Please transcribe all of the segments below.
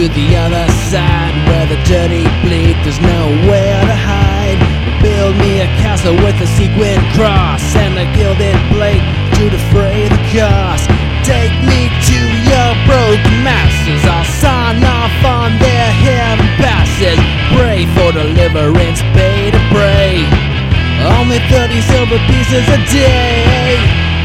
to the other side, where the dirty bleed, there's nowhere to hide. Build me a castle with a sequin cross and a gilded blade to defray the cost. Take me to your broken masters, I'll sign off on their heaven passes. Pray for deliverance, pay to pray. Only 30 silver pieces a day.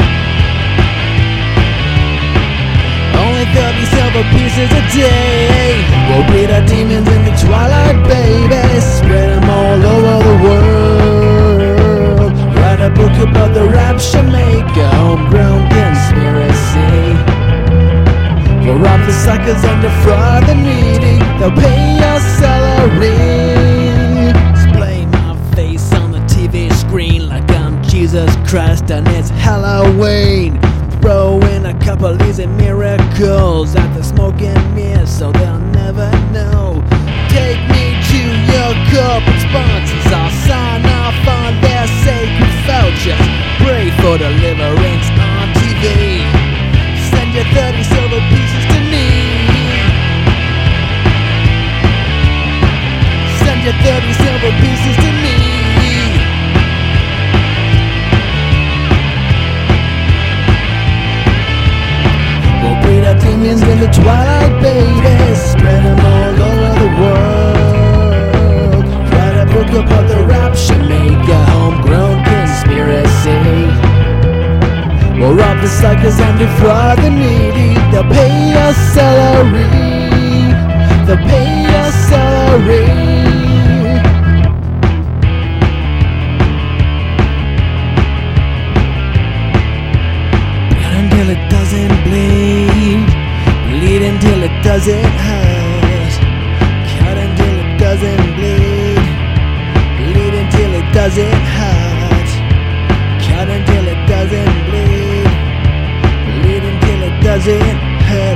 Only 30 silver pieces a day. We'll beat our demons in the twilight, baby. Spread them all over the world. Write a book about the rapture, make a homegrown conspiracy. We'll rob the suckers and defraud the needy. They'll pay your salary. Display my face on the TV screen like I'm Jesus Christ and it's Halloween. Throw in a couple easy miracles at the smoking mirror so they'll never know. Take me to your corporate sponsors, I'll sign off on their sacred vouchers. Pray for deliverance on TV. Send your 30 silver pieces to me. Send your 30 silver pieces to me. Demons in the twilight, baby. Spread them all over the world. Write a book about the rapture, make a homegrown conspiracy. We'll rob the suckers and defraud the needy. They'll pay your salary. They'll pay your salary. Until it doesn't bleed. Bleed until it doesn't hurt. Cut until it doesn't bleed. Bleed until it doesn't hurt. Cut until it doesn't bleed. Bleed until it doesn't hurt.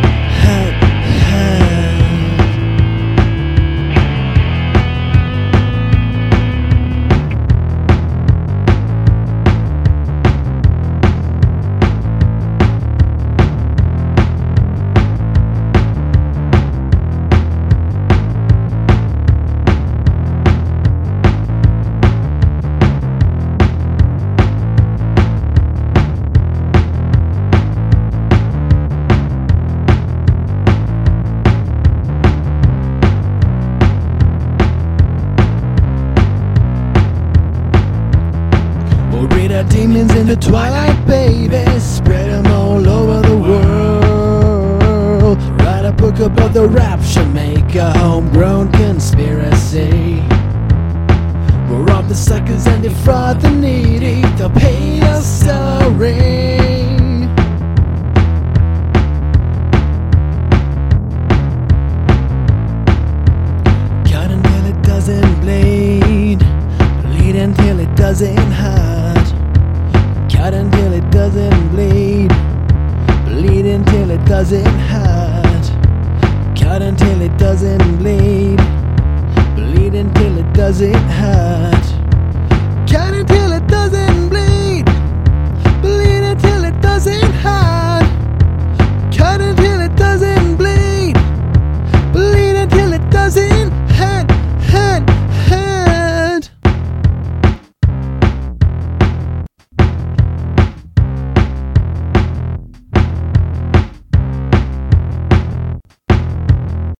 We'll read our demons in the twilight, baby. Spread them all over the world. Write a book about the rapture, make a homegrown conspiracy. We'll rob the suckers and defraud the needy. They'll pay us salary. Cut until it doesn't bleed. Bleed until it doesn't hurt. Cut until it doesn't bleed. Bleed until it doesn't hurt. Cut until it doesn't bleed. Bleed until it doesn't hurt.